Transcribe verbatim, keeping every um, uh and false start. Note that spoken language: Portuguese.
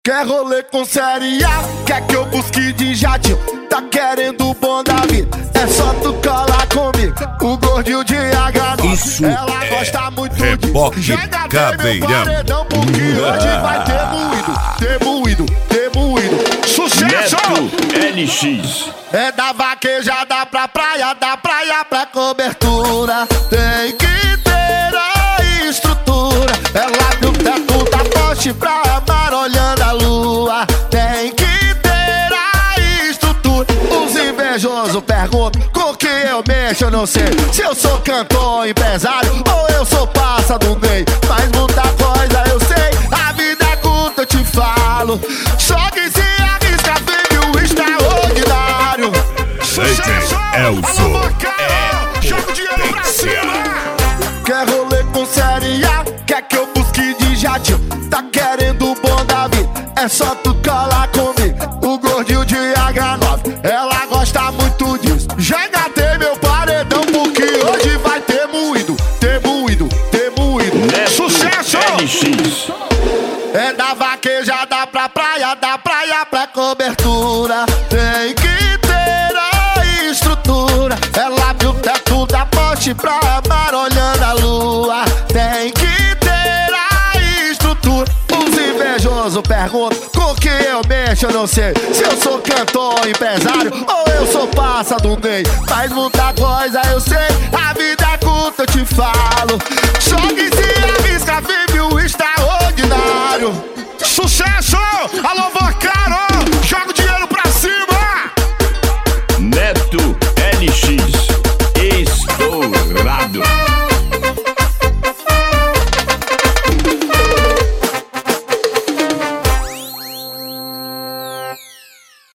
Quer rolê com série A? Quer que eu busque de jatinho? Tá querendo o bom da vida? É só tu colar comigo. O gordinho de H nove. Isso ela é gosta muito reboque de caveirão. paredão, porque hoje vai ter moído, ter moído, ter moído. Sucesso! Neto N X. É da vaquejada pra praia, da praia pra cobertura. Tem que ter a estrutura. Ela abre o teto da poste pra amar olhando a lua. Tem que ter a estrutura. Os invejosos perguntam com que eu mexo, eu não sei. Se eu sou cantor, empresário ou eu sou passa do meio. Mas muita coisa eu sei, a vida é curta, eu te falo. Só que se arrisca, vive o extraordinário. Sucesso! Elzo é joga o dinheiro pra cima. Quer rolê com série A? Quer que eu busque de jatinho? Tá querendo o bom da vida? É só tu colar comigo. O gordinho de H nove, ela gosta muito disso. Já engatei meu paredão, porque hoje vai ter moído, ter moído, ter moído. Neto Sucesso! N X. É da vaquejada pra praia, da praia pra cobertura. Tem que ter a estrutura. Ela abre o teto da poste pra amar olhando a lua. Tem que ter a estrutura. Os invejosos perguntam com que eu mexo, eu não sei. Se eu sou cantor, empresário ou eu sou passa do meio. Mas muita coisa eu sei, a vida é curta, eu te falo. Só que se arrisca, vive o extraordinário. Sucesso! Alô, vocal!